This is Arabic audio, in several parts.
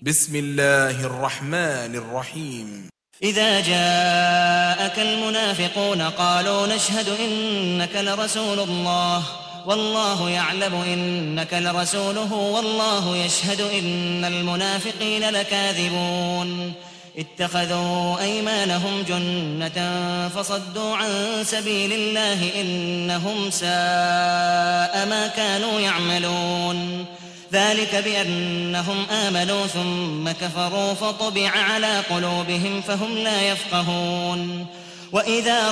بسم الله الرحمن الرحيم. إذا جاءك المنافقون قالوا نشهد إنك لرسول الله والله يعلم إنك لرسوله والله يشهد إن المنافقين لكاذبون اتخذوا أيمانهم جنة فصدوا عن سبيل الله إنهم ساء ما كانوا يعملون ذلك بأنهم آمنوا ثم كفروا فطبع على قلوبهم فهم لا يفقهون وإذا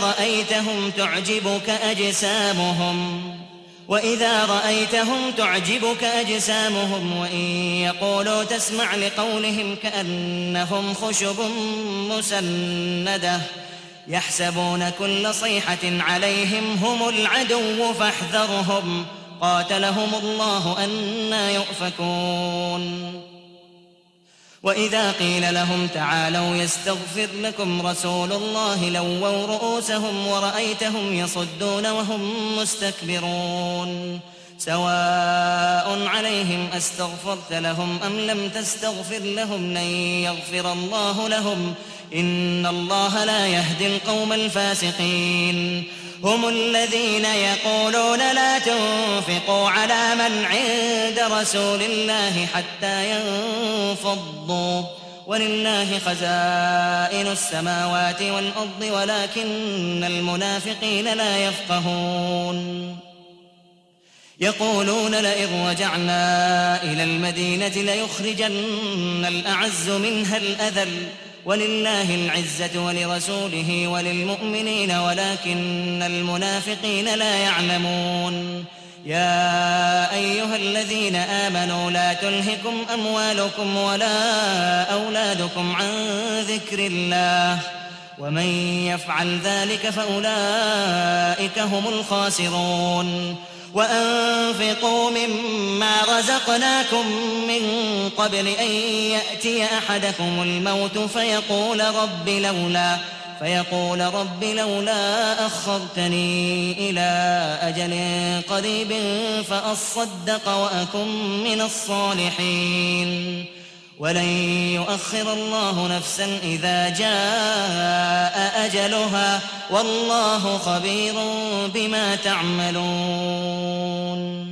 رأيتهم تعجبك أجسامهم وإن يقولوا تسمع لقولهم كأنهم خشب مسندة يحسبون كل صيحة عليهم هم العدو فاحذرهم قاتلهم الله أنى يؤفكون وإذا قيل لهم تعالوا يستغفر لكم رسول الله لووا رؤوسهم ورأيتهم يصدون وهم مستكبرون سواء عليهم أستغفرت لهم أم لم تستغفر لهم لن يغفر الله لهم إن الله لا يهدي القوم الفاسقين هم الذين يقولون لا تنفقوا على من عند رسول الله حتى ينفضوا ولله خزائن السماوات والأرض ولكن المنافقين لا يفقهون يقولون لئن رجعنا إلى المدينة ليخرجن الأعز منها الأذل ولله العزة ولرسوله وللمؤمنين ولكن المنافقين لا يعلمون يا أيها الذين آمنوا لا تلهكم أموالكم ولا أولادكم عن ذكر الله ومن يفعل ذلك فأولئك هم الخاسرون وأنفقوا مما رزقناكم من قبل أن يأتي أحدكم الموت فيقول رب لولا أخرتني إلى أجل قريب فأصدق وأكن من الصالحين ولن يؤخر الله نفسا إذا جاء أجلها والله خبير بما تعملون